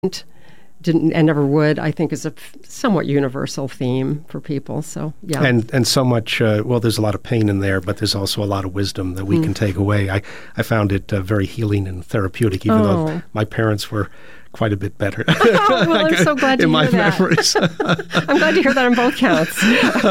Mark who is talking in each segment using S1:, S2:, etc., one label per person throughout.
S1: didn't and never would, I think is a somewhat universal theme for people. So, yeah.
S2: And so much, there's a lot of pain in there, but there's also a lot of wisdom that we can take away. I found it very healing and therapeutic, even though my parents were quite a bit better.
S1: Well, I'm so glad to hear that.
S2: Memories.
S1: I'm glad to hear that on both counts.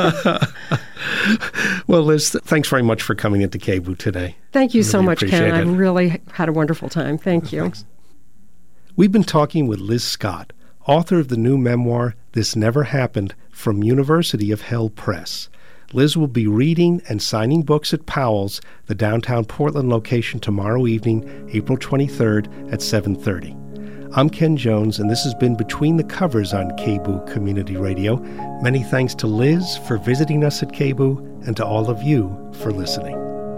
S2: Well, Liz, thanks very much for coming into KBOO today.
S1: Thank you
S2: really
S1: so much, Ken.
S2: It.
S1: I've really had a wonderful time. Thank you.
S2: Thanks. We've been talking with Liz Scott, author of the new memoir, This Never Happened, from University of Hell Press. Liz will be reading and signing books at Powell's, the downtown Portland location, tomorrow evening, April 23rd at 7:30. I'm Ken Jones, and this has been Between the Covers on KBOO Community Radio. Many thanks to Liz for visiting us at KBOO, and to all of you for listening.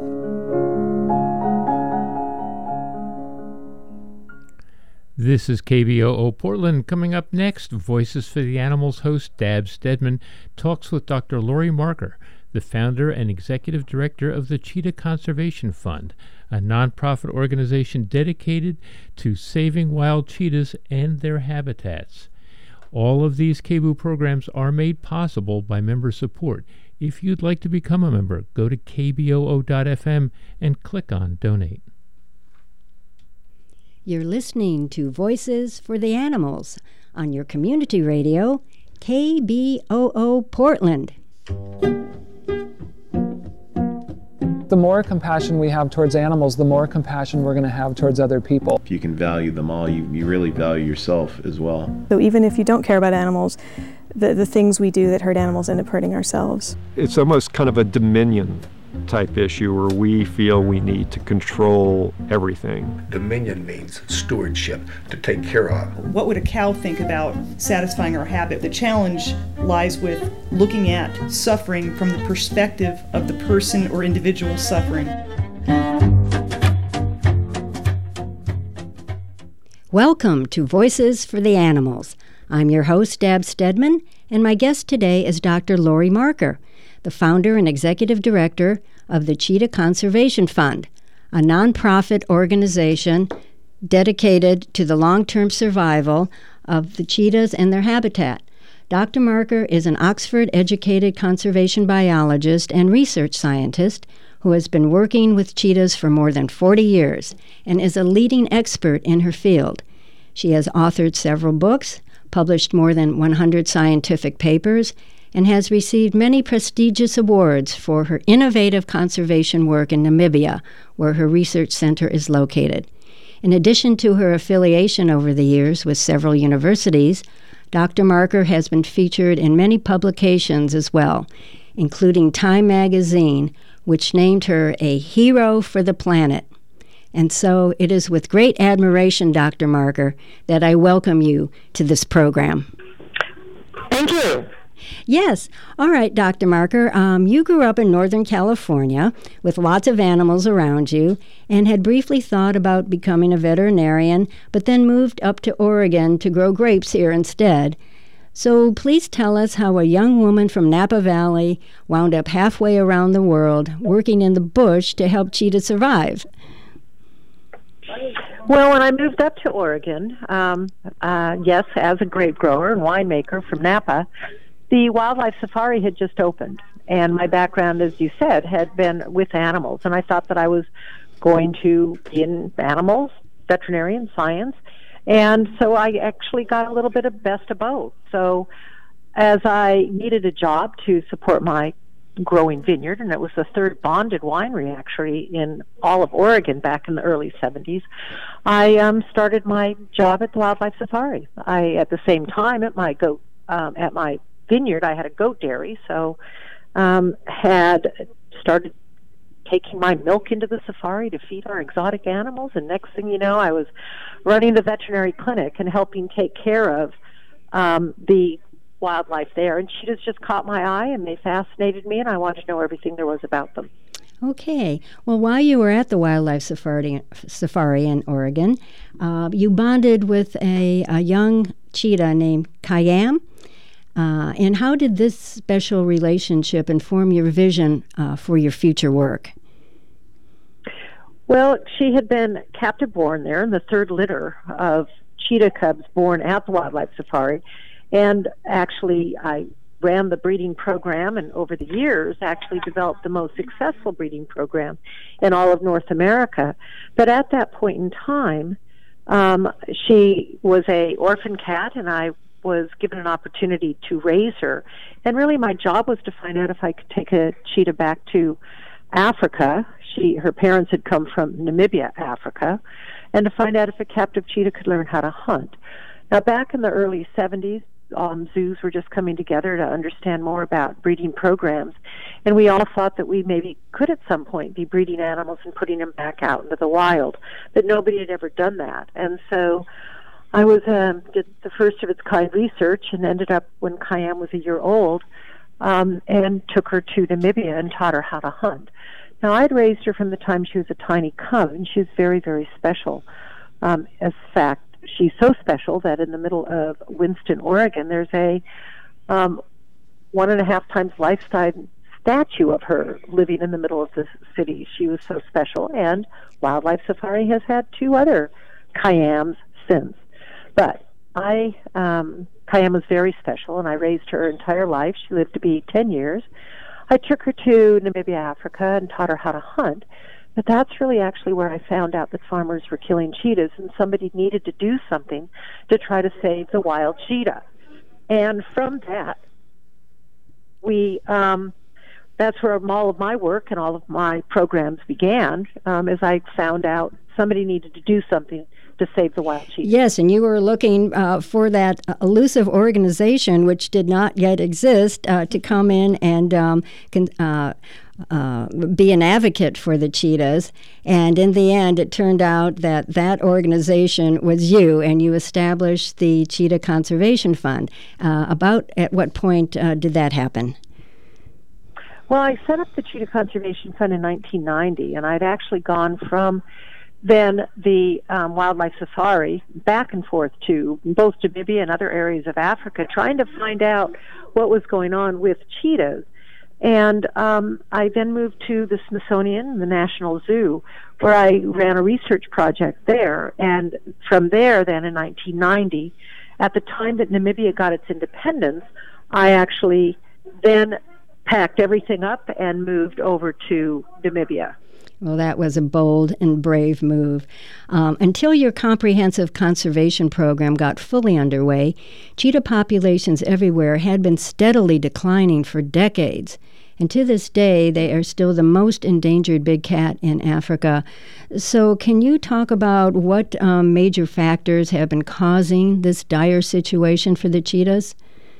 S3: This is KBOO Portland. Coming up next, Voices for the Animals host Dab Stedman talks with Dr. Lori Marker, the founder and executive director of the Cheetah Conservation Fund, a nonprofit organization dedicated to saving wild cheetahs and their habitats. All of these KBOO programs are made possible by member support. If you'd like to become a member, go to kboo.fm and click on Donate.
S4: You're listening to Voices for the Animals on your community radio, KBOO Portland.
S5: The more compassion we have towards animals, the more compassion we're going to have towards other people.
S6: If you can value them all, you really value yourself as well.
S7: So even if you don't care about animals, the things we do that hurt animals end up hurting ourselves.
S8: It's almost kind of a dominion type issue where we feel we need to control everything.
S9: Dominion means stewardship, to take care of.
S10: What would a cow think about satisfying our habit? The challenge lies with looking at suffering from the perspective of the person or individual suffering.
S4: Welcome to Voices for the Animals. I'm your host, Dab Stedman, and my guest today is Dr. Lori Marker, the founder and executive director of the Cheetah Conservation Fund, a nonprofit organization dedicated to the long-term survival of the cheetahs and their habitat. Dr. Marker is an Oxford-educated conservation biologist and research scientist who has been working with cheetahs for more than 40 years and is a leading expert in her field. She has authored several books, published more than 100 scientific papers, and has received many prestigious awards for her innovative conservation work in Namibia, where her research center is located. In addition to her affiliation over the years with several universities, Dr. Marker has been featured in many publications as well, including Time magazine, which named her a hero for the planet. And so it is with great admiration, Dr. Marker, that I welcome you to this program.
S11: Thank you.
S4: Yes. All right, Dr. Marker, you grew up in Northern California with lots of animals around you and had briefly thought about becoming a veterinarian, but then moved up to Oregon to grow grapes here instead. So please tell us how a young woman from Napa Valley wound up halfway around the world working in the bush to help cheetahs survive.
S11: Well, when I moved up to Oregon, yes, as a grape grower and winemaker from Napa, the wildlife safari had just opened, and my background, as you said, had been with animals, and I thought that I was going to be in animals, veterinarian science, and so I actually got a little bit of best of both. So as I needed a job to support my growing vineyard, and it was the third bonded winery actually in all of Oregon back in the early 70s, I started my job at the wildlife safari. At the same time at my vineyard, I had a goat dairy, so had started taking my milk into the safari to feed our exotic animals, and next thing you know, I was running the veterinary clinic and helping take care of the wildlife there, and cheetahs just caught my eye, and they fascinated me, and I wanted to know everything there was about them.
S4: Okay. Well, while you were at the wildlife safari in Oregon, you bonded with a young cheetah named Khayyam. And how did this special relationship inform your vision for your future work?
S11: Well, she had been captive born there in the third litter of cheetah cubs born at the Wildlife Safari. And actually, I ran the breeding program, and over the years actually developed the most successful breeding program in all of North America. But at that point in time, she was a orphan cat, and I was given an opportunity to raise her. And really my job was to find out if I could take a cheetah back to Africa. Her parents had come from Namibia, Africa, and to find out if a captive cheetah could learn how to hunt. Now, back in the early 70s, zoos were just coming together to understand more about breeding programs, and we all thought that we maybe could at some point be breeding animals and putting them back out into the wild, but nobody had ever done that. And so I did the first of its kind research, and ended up, when Khayyam was a year old, and took her to Namibia and taught her how to hunt. Now, I'd raised her from the time she was a tiny cub, and she was very, very special. As fact, she's so special that in the middle of Winston, Oregon, there's a 1.5 times life-size statue of her living in the middle of the city. She was so special, and Wildlife Safari has had 2 other Khayyams since. But Khayyam was very special, and I raised her entire life. She lived to be 10 years. I took her to Namibia, Africa, and taught her how to hunt. But that's really actually where I found out that farmers were killing cheetahs, and somebody needed to do something to try to save the wild cheetah. And from that, that's where all of my work and all of my programs began, as I found out somebody needed to do something to save the wild cheetah.
S4: Yes, and you were looking for that elusive organization, which did not yet exist, to come in and be an advocate for the cheetahs. And in the end, it turned out that that organization was you, and you established the Cheetah Conservation Fund. About at what point did that happen?
S11: Well, I set up the Cheetah Conservation Fund in 1990, and I'd actually gone from then the Wildlife Safari back and forth to both Namibia and other areas of Africa, trying to find out what was going on with cheetahs. And I then moved to the Smithsonian, the National Zoo, where I ran a research project there. And from there, then in 1990, at the time that Namibia got its independence, I actually then packed everything up and moved over to Namibia.
S4: Well, that was a bold and brave move. Until your comprehensive conservation program got fully underway, cheetah populations everywhere had been steadily declining for decades. And to this day, they are still the most endangered big cat in Africa. So can you talk about what major factors have been causing this dire situation for the cheetahs?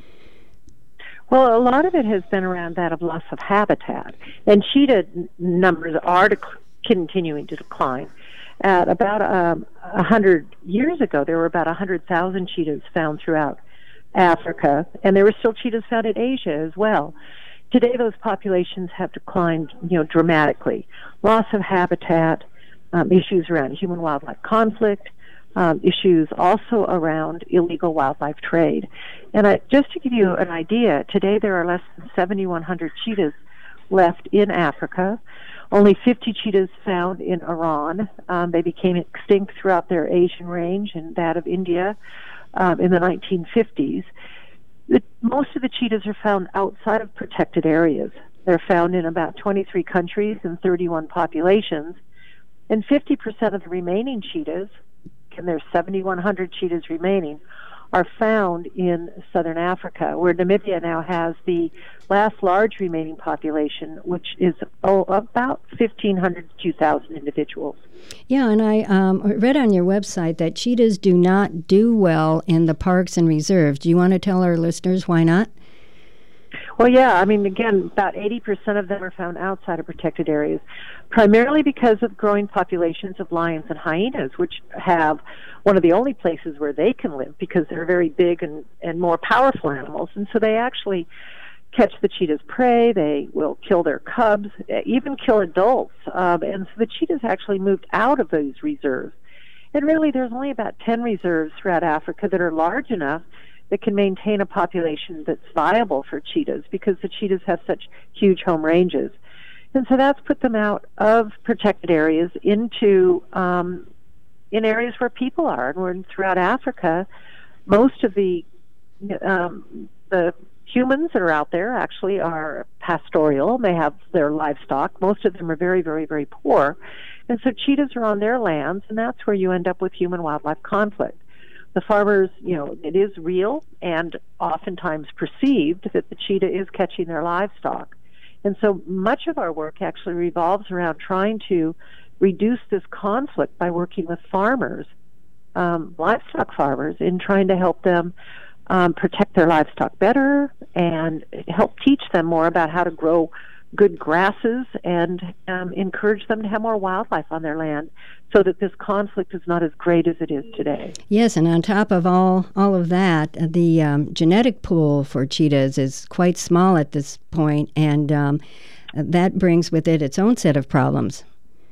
S11: Well, a lot of it has been around that of loss of habitat, and cheetah numbers are continuing to decline. At about 100 years ago, there were about 100,000 cheetahs found throughout Africa, and there were still cheetahs found in Asia as well. Today, those populations have declined, dramatically. Loss of habitat, issues around human-wildlife conflict, issues also around illegal wildlife trade. And just to give you an idea, today there are less than 7,100 cheetahs left in Africa. Only 50 cheetahs found in Iran. They became extinct throughout their Asian range and that of India in the 1950s. Most of the cheetahs are found outside of protected areas. They're found in about 23 countries and 31 populations. And 50% of the remaining cheetahs, and there's 7,100 cheetahs remaining, are found in southern Africa, where Namibia now has the last large remaining population, which is about 1,500 to 2,000 individuals.
S4: Yeah, and I read on your website that cheetahs do not do well in the parks and reserves. Do you want to tell our listeners why not?
S11: Well, yeah, again, about 80% of them are found outside of protected areas, primarily because of growing populations of lions and hyenas, which have one of the only places where they can live because they're very big and more powerful animals. And so they actually catch the cheetah's prey, they will kill their cubs, even kill adults. And so the cheetahs actually moved out of those reserves. And really, there's only about 10 reserves throughout Africa that are large enough that can maintain a population that's viable for cheetahs, because the cheetahs have such huge home ranges. And so that's put them out of protected areas into in areas where people are. And we're throughout Africa, most of the humans that are out there actually are pastoral. They have their livestock. Most of them are very, very, very poor. And so cheetahs are on their lands, and that's where you end up with human-wildlife conflict. The farmers, it is real and oftentimes perceived that the cheetah is catching their livestock. And so much of our work actually revolves around trying to reduce this conflict by working with farmers, livestock farmers, in trying to help them protect their livestock better and help teach them more about how to grow good grasses and encourage them to have more wildlife on their land so that this conflict is not as great as it is today.
S4: Yes, and on top of all of that, the genetic pool for cheetahs is quite small at this point, and that brings with it its own set of problems.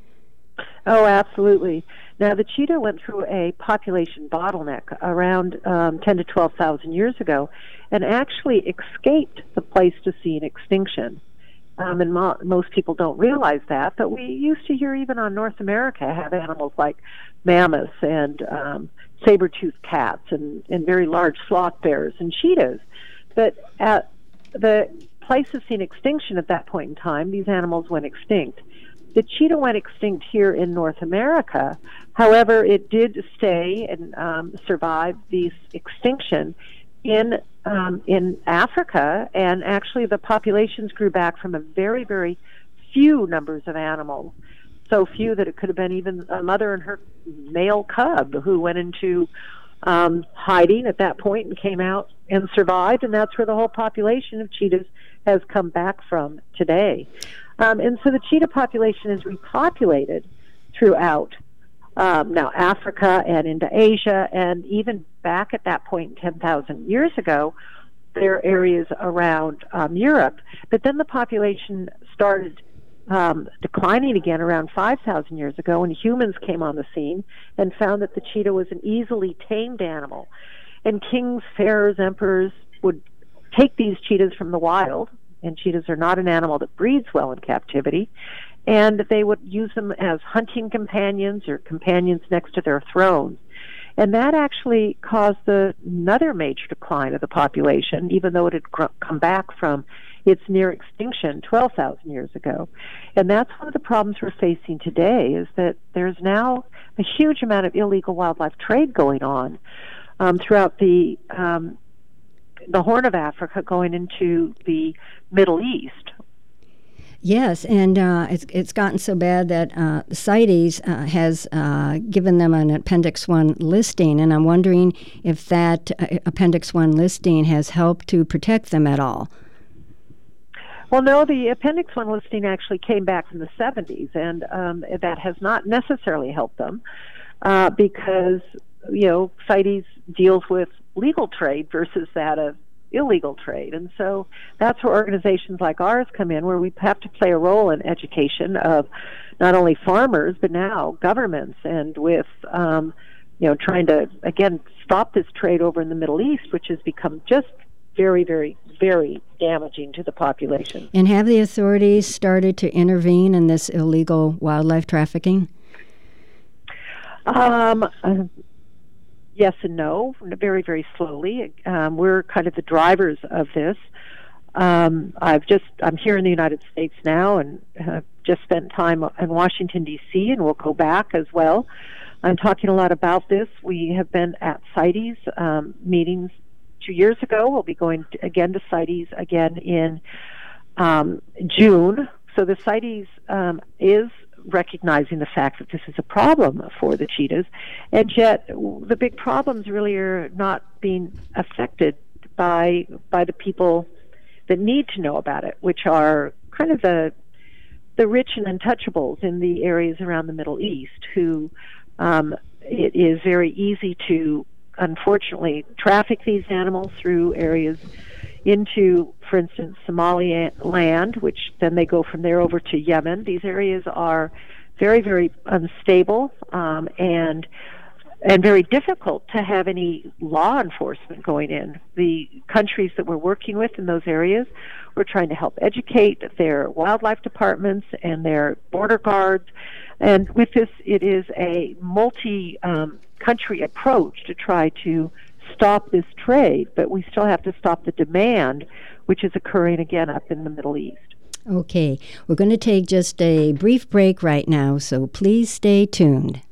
S11: Oh, absolutely. Now, the cheetah went through a population bottleneck around 10 to 12,000 years ago and actually escaped the Pleistocene extinction. And most people don't realize that, but we used to hear even on North America have animals like mammoths and saber-toothed cats and very large sloth bears and cheetahs. But at the Pleistocene extinction at that point in time, these animals went extinct. The cheetah went extinct here in North America. However, it did stay and survive this extinction in Africa, and actually the populations grew back from a very, very few numbers of animals. So few that it could have been even a mother and her male cub who went into hiding at that point and came out and survived, and that's where the whole population of cheetahs has come back from today. And so the cheetah population is repopulated throughout now Africa and into Asia, and even back at that point 10,000 years ago, there are areas around Europe. But then the population started declining again around 5,000 years ago, and humans came on the scene and found that the cheetah was an easily tamed animal. And kings, pharaohs, emperors would take these cheetahs from the wild, and cheetahs are not an animal that breeds well in captivity, and they would use them as hunting companions or companions next to their thrones. And that actually caused another major decline of the population, even though it had come back from its near extinction 12,000 years ago. And that's one of the problems we're facing today, is that there's now a huge amount of illegal wildlife trade going on throughout the Horn of Africa going into the Middle East.
S4: Yes, and it's gotten so bad that CITES has given them an Appendix 1 listing, and I'm wondering if that Appendix 1 listing has helped to protect them at all.
S11: Well, no, the Appendix 1 listing actually came back from the 70s, and that has not necessarily helped them because, CITES deals with legal trade versus that of illegal trade. And so that's where organizations like ours come in, where we have to play a role in education of not only farmers, but now governments, and with, trying to, again, stop this trade over in the Middle East, which has become just very, very, very damaging to the population.
S4: And have the authorities started to intervene in this illegal wildlife trafficking?
S11: Yes and no, very, very slowly. We're kind of the drivers of this. I'm here in the United States now, and have just spent time in Washington, D.C., and we'll go back as well. I'm talking a lot about this. We have been at CITES meetings 2 years ago. We'll be going again to CITES again in June. So the CITES is recognizing the fact that this is a problem for the cheetahs, and yet the big problems really are not being affected by the people that need to know about it, which are kind of the rich and untouchables in the areas around the Middle East, who it is very easy to, unfortunately, traffic these animals through areas into, for instance, Somaliland, which then they go from there over to Yemen. These areas are very, very unstable, and and very difficult to have any law enforcement going in. The countries that we're working with in those areas, we're trying to help educate their wildlife departments and their border guards. And with this, it is a multi-country approach to try to stop this trade, but we still have to stop the demand, which is occurring again up in the Middle East.
S4: Okay, we're going to take just a brief break right now, so please stay tuned.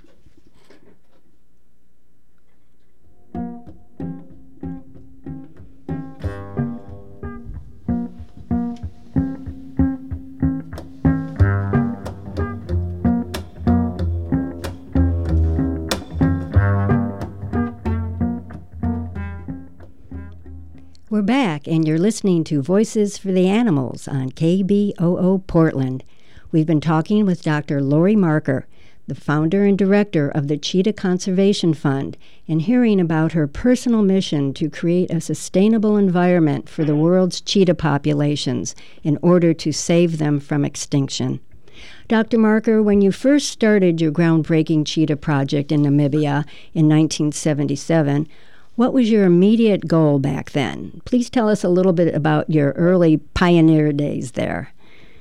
S4: We're back, and you're listening to Voices for the Animals on KBOO Portland. We've been talking with Dr. Lori Marker, the founder and director of the Cheetah Conservation Fund, and hearing about her personal mission to create a sustainable environment for the world's cheetah populations in order to save them from extinction. Dr. Marker, when you first started your groundbreaking cheetah project in Namibia in 1977, what was your immediate goal back then? Please tell us a little bit about your early pioneer days there.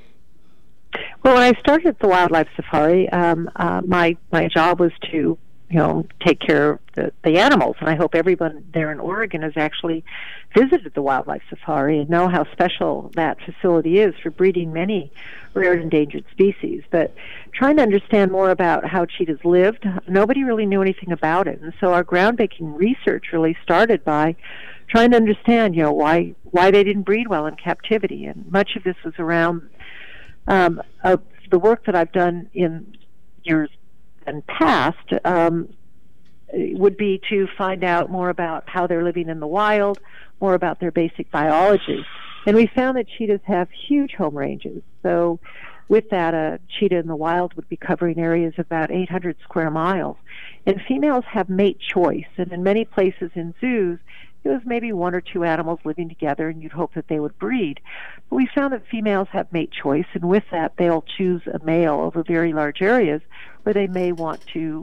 S11: Well, when I started the wildlife safari, my job was to, take care of the animals, and I hope everyone there in Oregon has actually visited the wildlife safari and know how special that facility is for breeding many rare and endangered species. But trying to understand more about how cheetahs lived, nobody really knew anything about it, and so our groundbreaking research really started by trying to understand, why they didn't breed well in captivity, and much of this was around the work that I've done in years and past would be to find out more about how they're living in the wild, more about their basic biology. And we found that cheetahs have huge home ranges. So with that, a cheetah in the wild would be covering areas of about 800 square miles. And females have mate choice. And in many places in zoos, it was maybe one or two animals living together, and you'd hope that they would breed. But we found that females have mate choice, and with that, they'll choose a male over very large areas where they may want to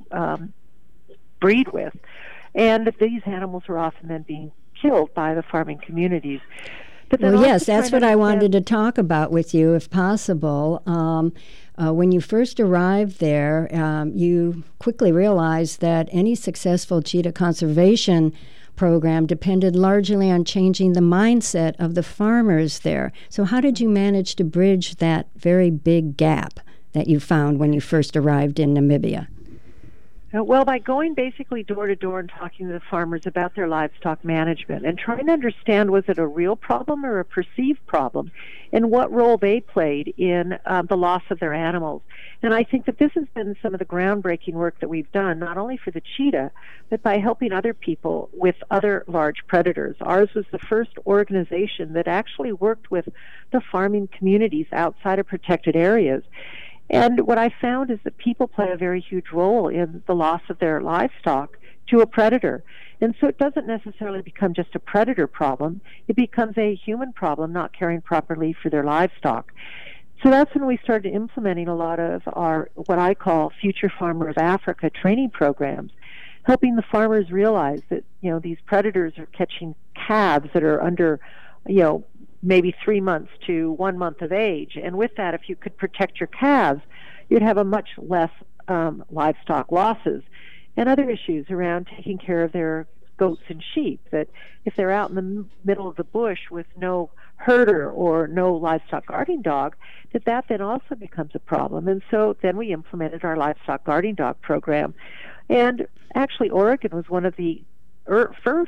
S11: breed with. And these animals are often then being killed by the farming communities. But
S4: well, yes, that's what I wanted to talk about with you, if possible. When you first arrived there, you quickly realized that any successful cheetah conservation program depended largely on changing the mindset of the farmers there. So how did you manage to bridge that very big gap that you found when you first arrived in Namibia?
S11: Well, by going basically door to door and talking to the farmers about their livestock management and trying to understand, was it a real problem or a perceived problem, and what role they played in the loss of their animals. And I think that this has been some of the groundbreaking work that we've done, not only for the cheetah, but by helping other people with other large predators. Ours was the first organization that actually worked with the farming communities outside of protected areas. And what I found is that people play a very huge role in the loss of their livestock to a predator. And so it doesn't necessarily become just a predator problem. It becomes a human problem, not caring properly for their livestock. So that's when we started implementing a lot of our, what I call Future Farmer of Africa training programs, helping the farmers realize that, these predators are catching calves that are under, maybe 3 months to 1 month of age. And with that, if you could protect your calves, you'd have a much less livestock losses. And other issues around taking care of their goats and sheep, that if they're out in the middle of the bush with no herder or no livestock guarding dog, that then also becomes a problem. And so then we implemented our livestock guarding dog program. And actually, Oregon was one of the first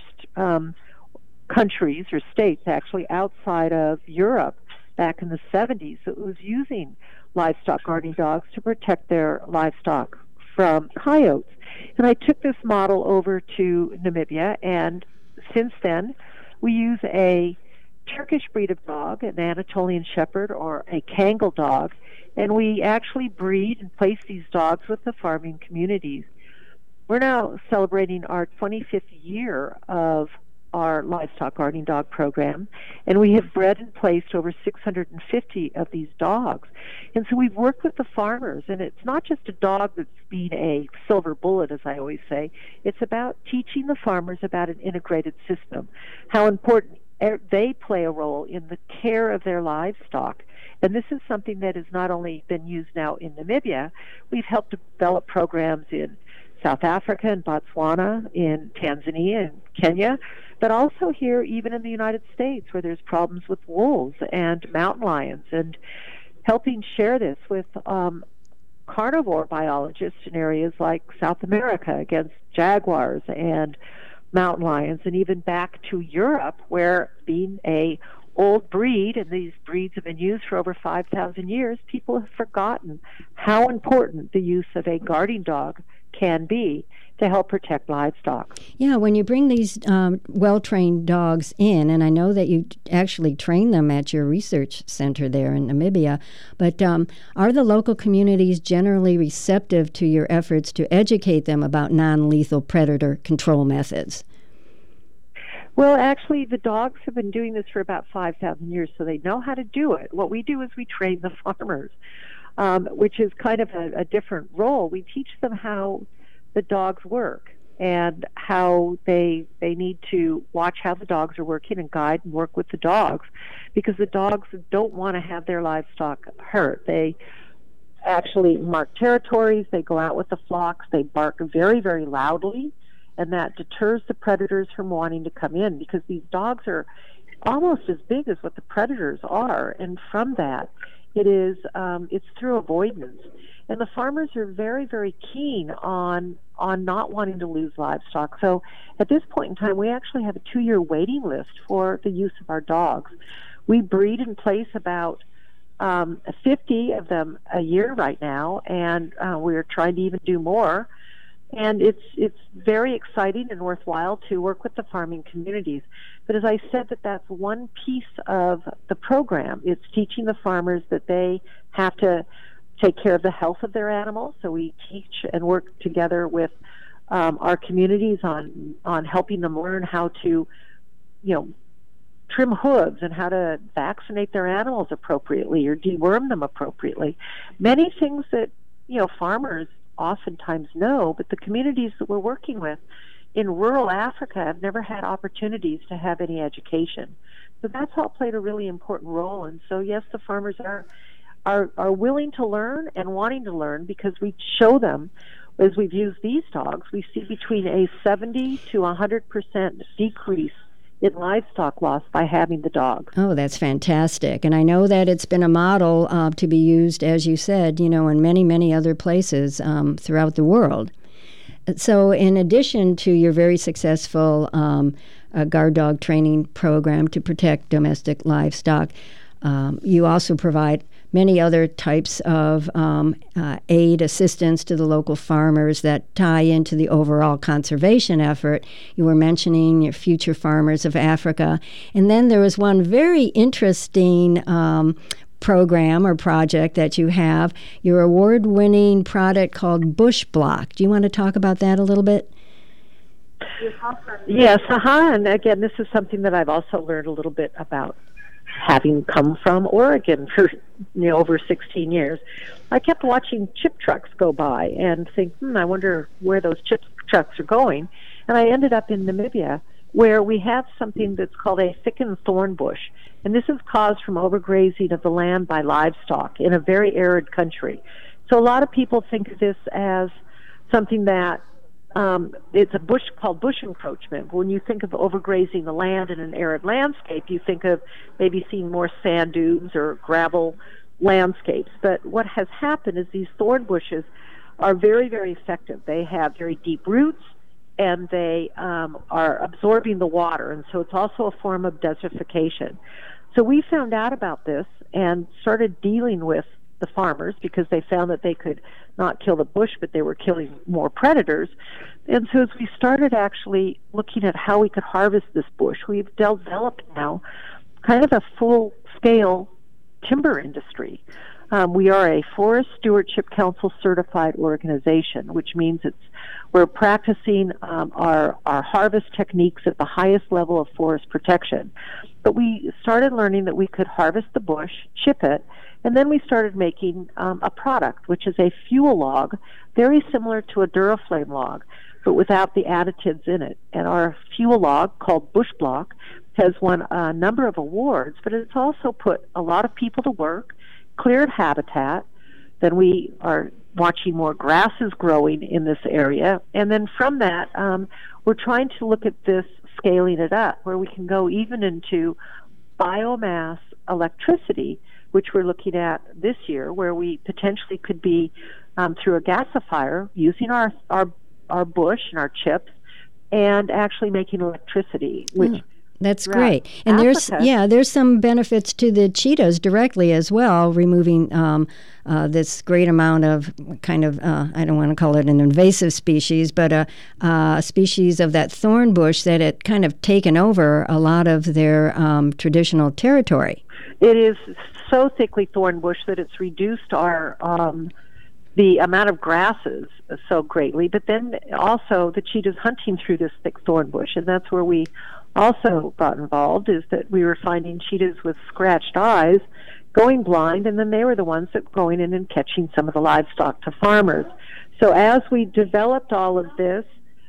S11: countries or states actually outside of Europe back in the 70s that was using livestock guarding dogs to protect their livestock from coyotes. And I took this model over to Namibia, and since then we use a Turkish breed of dog, an Anatolian Shepherd or a Kangal dog, and we actually breed and place these dogs with the farming communities. We're now celebrating our 25th year of our livestock guarding dog program, and we have bred and placed over 650 of these dogs. And so we've worked with the farmers, and it's not just a dog that's being a silver bullet, as I always say. It's about teaching the farmers about an integrated system, how important they play a role in the care of their livestock. And this is something that has not only been used now in Namibia, we've helped develop programs in South Africa and Botswana, in Tanzania and Kenya, but also here even in the United States, where there's problems with wolves and mountain lions, and helping share this with carnivore biologists in areas like South America against jaguars and mountain lions, and even back to Europe, where being a old breed, and these breeds have been used for over 5,000 years, people have forgotten how important the use of a guarding dog can be to help protect livestock.
S4: Yeah, when you bring these well-trained dogs in, and I know that you actually train them at your research center there in Namibia, but are the local communities generally receptive to your efforts to educate them about non-lethal predator control methods?
S11: Well, actually, the dogs have been doing this for about 5,000 years, so they know how to do it. What we do is we train the farmers, which is kind of a different role. We teach them how the dogs work and how they need to watch how the dogs are working and guide and work with the dogs, because the dogs don't want to have their livestock hurt. They actually mark territories. They go out with the flocks. They bark very, very loudly, and that deters the predators from wanting to come in, because these dogs are almost as big as what the predators are, and from that, it's through avoidance. And the farmers are very, very keen on not wanting to lose livestock. So at this point in time, we actually have a 2-year waiting list for the use of our dogs. We breed and place about 50 of them a year right now, and we're trying to even do more. And it's very exciting and worthwhile to work with the farming communities. But as I said, that's one piece of the program. It's teaching the farmers that they have to take care of the health of their animals. So we teach and work together with our communities on helping them learn how to, trim hooves and how to vaccinate their animals appropriately or deworm them appropriately. Many things that, farmers oftentimes know, but the communities that we're working with in rural Africa have never had opportunities to have any education. So that's all played a really important role. And so, yes, the farmers are willing to learn and wanting to learn, because we show them, as we've used these dogs, we see between a 70 to 100% decrease in livestock loss by having the dog.
S4: Oh, that's fantastic. And I know that it's been a model to be used, as you said, in many, many other places throughout the world. So in addition to your very successful guard dog training program to protect domestic livestock, you also provide many other types of aid, assistance to the local farmers that tie into the overall conservation effort. You were mentioning your Future Farmers of Africa. And then there was one very interesting program or project that you have, your award-winning product called Bush Block. Do you want to talk about that a little bit?
S11: Yes, and again, this is something that I've also learned a little bit about, having come from Oregon for over 16 years. I kept watching chip trucks go by and think, I wonder where those chip trucks are going. And I ended up in Namibia, where we have something that's called a thickened thorn bush. And this is caused from overgrazing of the land by livestock in a very arid country. So a lot of people think of this as something that it's a bush called bush encroachment. When you think of overgrazing the land in an arid landscape, you think of maybe seeing more sand dunes or gravel landscapes. But what has happened is these thorn bushes are very, very effective. They have very deep roots, and they are absorbing the water, and so it's also a form of desertification. So we found out about this and started dealing with the farmers, because they found that they could not kill the bush, but they were killing more predators. And so as we started actually looking at how we could harvest this bush, we've developed now kind of a full-scale timber industry. We are a Forest Stewardship Council certified organization, which means we're practicing our harvest techniques at the highest level of forest protection. But we started learning that we could harvest the bush, chip it, and then we started making a product, which is a fuel log, very similar to a Duraflame log, but without the additives in it. And our fuel log, called Bush Block, has won a number of awards, but it's also put a lot of people to work, cleared habitat. Then we are watching more grasses growing in this area. And then from that, we're trying to look at this, scaling it up, where we can go even into biomass electricity, which we're looking at this year, where we potentially could be through a gasifier using our bush and our chips and actually making electricity, which
S4: that's great. And there's some benefits to the cheetahs directly as well, removing this great amount of kind of, I don't want to call it an invasive species, but a species of that thorn bush that had kind of taken over a lot of their traditional territory.
S11: It is so thickly thorn bush that it's reduced our the amount of grasses so greatly, but then also the cheetahs hunting through this thick thorn bush, and that's where we also got involved, is that we were finding cheetahs with scratched eyes going blind, and then they were the ones that were going in and catching some of the livestock to farmers. So as we developed all of this,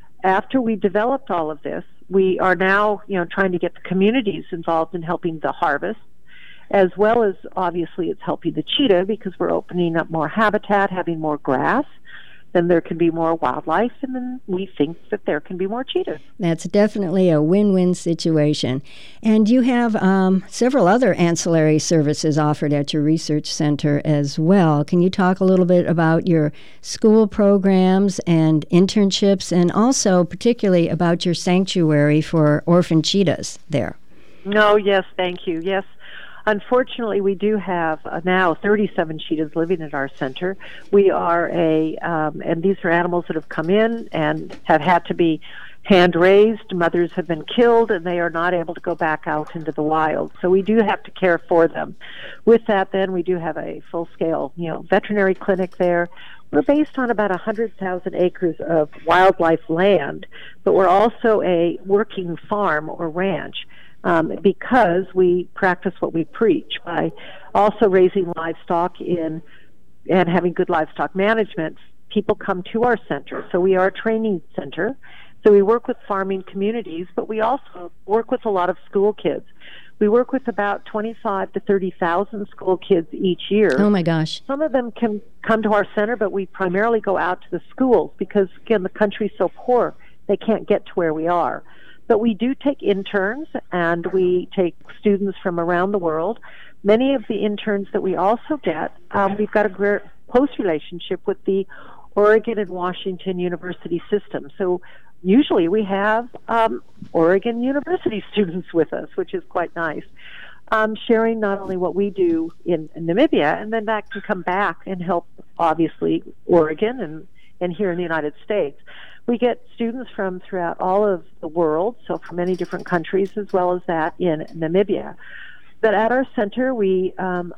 S11: we are now, trying to get the communities involved in helping the harvest, as well as obviously it's helping the cheetah because we're opening up more habitat, having more grass. Then there can be more wildlife, and then we think that there can be more cheetahs.
S4: That's definitely a win-win situation. And you have several other ancillary services offered at your research center as well. Can you talk a little bit about your school programs and internships, and also particularly about your sanctuary for orphan cheetahs there?
S11: No, yes, thank you. Yes. Unfortunately, we do have now 37 cheetahs living at our center. We are and these are animals that have come in and have had to be hand-raised. Mothers have been killed, and they are not able to go back out into the wild. So we do have to care for them. With that, then, we do have a full-scale, veterinary clinic there. We're based on about 100,000 acres of wildlife land, but we're also a working farm or ranch. Because we practice what we preach by also raising livestock and having good livestock management. People come to our center. So we are a training center. So we work with farming communities, but we also work with a lot of school kids. We work with about 25 to 30,000 school kids each year.
S4: Oh, my gosh.
S11: Some of them can come to our center, but we primarily go out to the schools because, again, the country's so poor, they can't get to where we are. But we do take interns, and we take students from around the world. Many of the interns that we also get, we've got a great close relationship with the Oregon and Washington University system. So usually we have Oregon University students with us, which is quite nice, sharing not only what we do in Namibia, and then that can come back and help, obviously, Oregon and here in the United States. We get students from throughout all of the world, so from many different countries, as well as that in Namibia. But at our center, we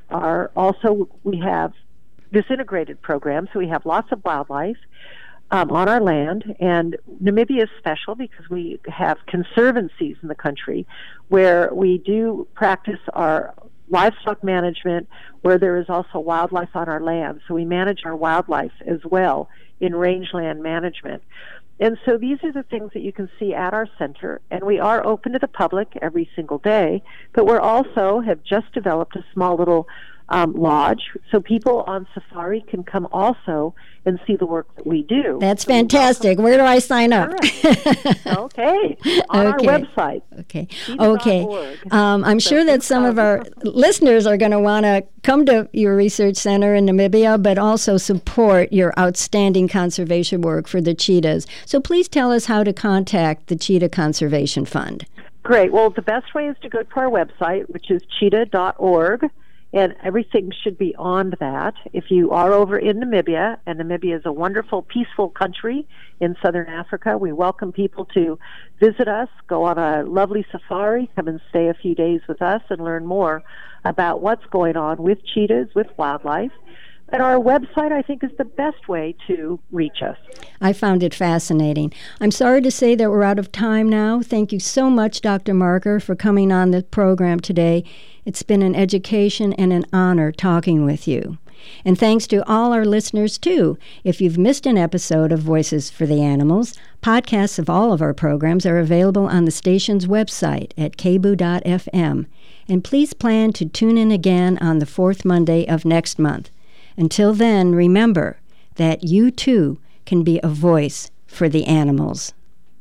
S11: have this integrated program, so we have lots of wildlife on our land, and Namibia is special because we have conservancies in the country where we do practice our livestock management, where there is also wildlife on our land. So we manage our wildlife as well in rangeland management. And so these are the things that you can see at our center, and we are open to the public every single day, but we're also have just developed a small little lodge, so people on safari can come also and see the work that we do.
S4: That's fantastic. Where do I sign up?
S11: Okay. On our website.
S4: Okay. I'm sure that some of our listeners are going to want to come to your research center in Namibia, but also support your outstanding conservation work for the cheetahs. So please tell us how to contact the Cheetah Conservation Fund.
S11: Great. Well, the best way is to go to our website, which is cheetah.org. and everything should be on that. If you are over in Namibia, and Namibia is a wonderful, peaceful country in southern Africa, we welcome people to visit us, go on a lovely safari, come and stay a few days with us and learn more about what's going on with cheetahs, with wildlife. And our website, I think, is the best way to reach us.
S4: I found it fascinating. I'm sorry to say that we're out of time now. Thank you so much, Dr. Marker, for coming on the program today. It's been an education and an honor talking with you. And thanks to all our listeners, too. If you've missed an episode of Voices for the Animals, podcasts of all of our programs are available on the station's website at kboo.fm. And please plan to tune in again on the fourth Monday of next month. Until then, remember that you, too, can be a voice for the animals.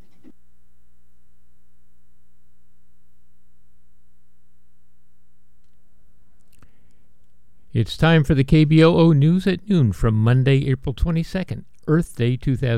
S3: It's time for the KBOO News at Noon from Monday, April 22nd, Earth Day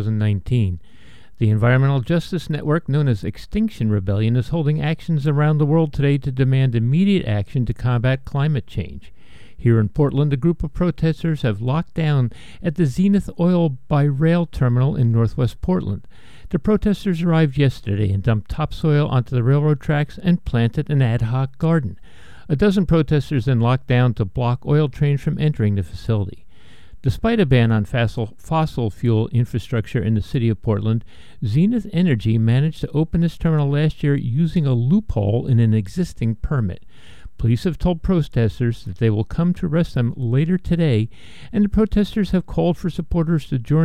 S3: 2019. The Environmental Justice Network, known as Extinction Rebellion, is holding actions around the world today to demand immediate action to combat climate change. Here in Portland, a group of protesters have locked down at the Zenith Oil by Rail terminal in northwest Portland. The protesters arrived yesterday and dumped topsoil onto the railroad tracks and planted an ad hoc garden. A dozen protesters then locked down to block oil trains from entering the facility. Despite a ban on fossil fuel infrastructure in the city of Portland, Zenith Energy managed to open this terminal last year using a loophole in an existing permit. Police have told protesters that they will come to arrest them later today, and the protesters have called for supporters to join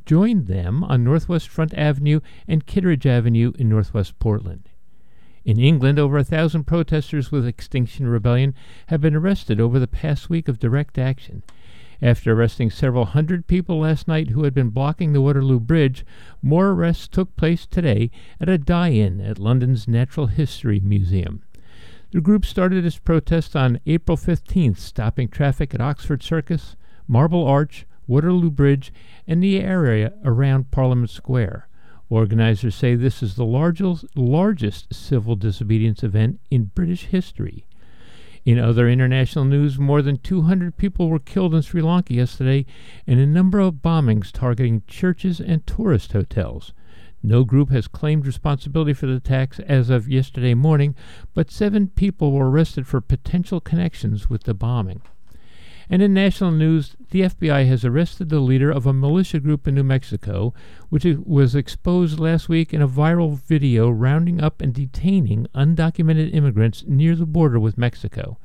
S3: them on Northwest Front Avenue and Kittredge Avenue in northwest Portland. In England, over 1,000 protesters with Extinction Rebellion have been arrested over the past week of direct action. After arresting several hundred people last night who had been blocking the Waterloo Bridge, more arrests took place today at a die-in at London's Natural History Museum. The group started its protest on April 15th, stopping traffic at Oxford Circus, Marble Arch, Waterloo Bridge, and the area around Parliament Square. Organizers say this is the largest civil disobedience event in British history. In other international news, more than 200 people were killed in Sri Lanka yesterday in a number of bombings targeting churches and tourist hotels. No group has claimed responsibility for the attacks as of yesterday morning, but 7 people were arrested for potential connections with the bombing. And in national news, the FBI has arrested the leader of a militia group in New Mexico, which was exposed last week in a viral video rounding up and detaining undocumented immigrants near the border with Mexico.